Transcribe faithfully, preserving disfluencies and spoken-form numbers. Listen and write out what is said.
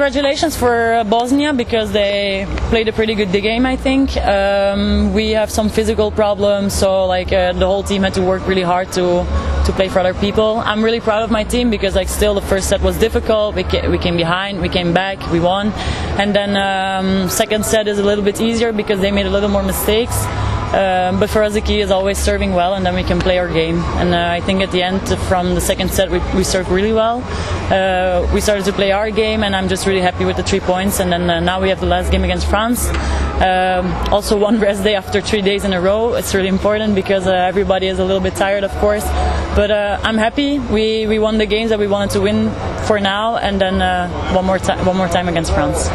congratulations for Bosnia because they played a pretty good game, I think. Um, we have some physical problems, so like uh, the whole team had to work really hard to to play for other people. I'm really proud of my team because like still the first set was difficult. We ca we came behind, we came back, we won, and then um, second set is a little bit easier because they made a little more mistakes. Um, but for us the key is always serving well, and then we can play our game. And uh, I think at the end from the second set we, we served really well. Uh, we started to play our game, and I'm just really happy with the three points. And then uh, now we have the last game against France. Um, also one rest day after three days in a row. It's really important because uh, everybody is a little bit tired, of course. But uh, I'm happy. We we won the games that we wanted to win for now, and then uh, one more time one more time against France.